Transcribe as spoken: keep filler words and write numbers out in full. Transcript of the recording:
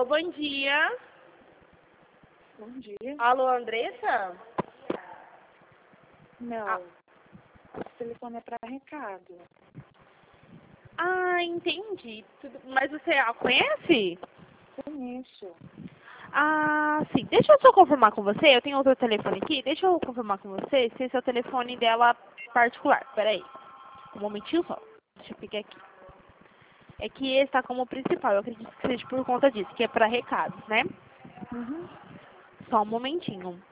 bom dia. Bom dia. Alô, Andressa? Não, Ah. esse telefone é para recado. Ah, entendi. Tudo... Mas você a conhece? Conheço. Ah, sim. Deixa eu só confirmar com você. Eu tenho outro telefone aqui. Deixa eu confirmar com você se esse é o telefone dela particular. Peraí. Um momentinho só. Deixa eu pegar aqui. É que esse está como principal. Eu acredito que seja por conta disso, que é para recados, né? Uhum. Só um momentinho.